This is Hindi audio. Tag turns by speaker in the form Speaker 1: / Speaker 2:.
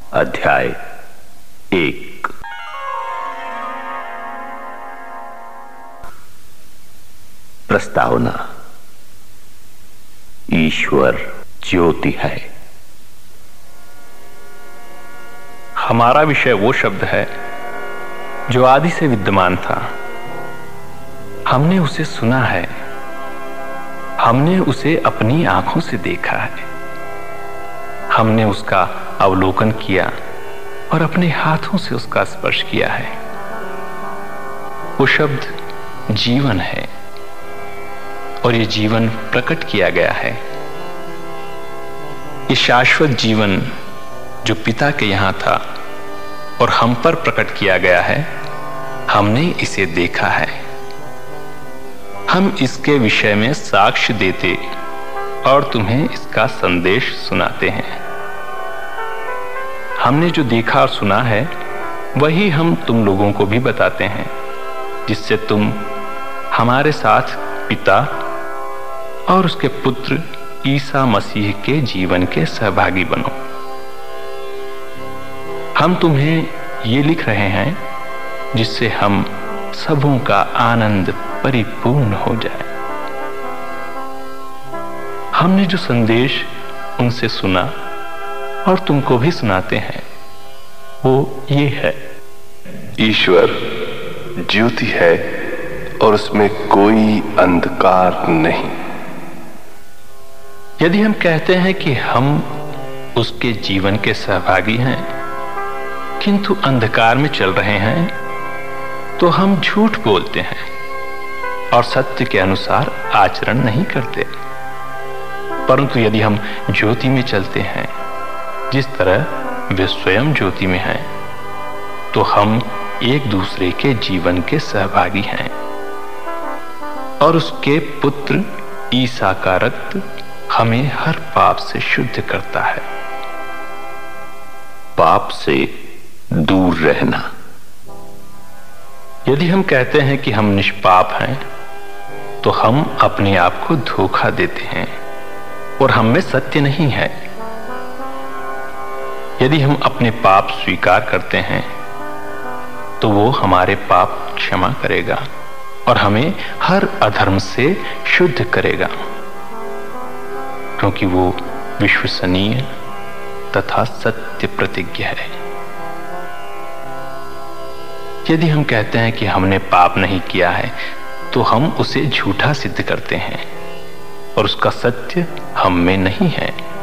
Speaker 1: अध्याय 1। प्रस्तावना। ईश्वर ज्योति है।
Speaker 2: हमारा विषय वो शब्द है जो आदि से विद्यमान था। हमने उसे सुना है, हमने उसे अपनी आंखों से देखा है, हमने उसका अवलोकन किया और अपने हाथों से उसका स्पर्श किया है। वो शब्द जीवन है और ये जीवन प्रकट किया गया है। ये शाश्वत जीवन जो पिता के यहां था और हम पर प्रकट किया गया है, हमने इसे देखा है। हम इसके विषय में साक्ष्य देते और तुम्हें इसका संदेश सुनाते हैं। हमने जो देखा और सुना है वही हम तुम लोगों को भी बताते हैं, जिससे तुम हमारे साथ पिता और उसके पुत्र ईसा मसीह के जीवन के सहभागी बनो। हम तुम्हें ये लिख रहे हैं जिससे हम सबों का आनंद परिपूर्ण हो जाए। हमने जो संदेश उनसे सुना और तुमको भी सुनाते हैं वो ये है,
Speaker 3: ईश्वर ज्योति है और उसमें कोई अंधकार नहीं।
Speaker 2: यदि हम कहते हैं कि हम उसके जीवन के सहभागी हैं किंतु अंधकार में चल रहे हैं तो हम झूठ बोलते हैं और सत्य के अनुसार आचरण नहीं करते। परंतु यदि हम ज्योति में चलते हैं जिस तरह वे स्वयं ज्योति में हैं, तो हम एक दूसरे के जीवन के सहभागी हैं और उसके पुत्र ईसा का रक्त हमें हर पाप से शुद्ध करता है।
Speaker 1: पाप से दूर रहना।
Speaker 2: यदि हम कहते हैं कि हम निष्पाप हैं तो हम अपने आप को धोखा देते हैं और हम में सत्य नहीं है। यदि हम अपने पाप स्वीकार करते हैं तो वो हमारे पाप क्षमा करेगा और हमें हर अधर्म से शुद्ध करेगा, क्योंकि वो विश्वसनीय तथा सत्य प्रतिज्ञ है। यदि हम कहते हैं कि हमने पाप नहीं किया है तो हम उसे झूठा सिद्ध करते हैं और उसका सत्य हम में नहीं है।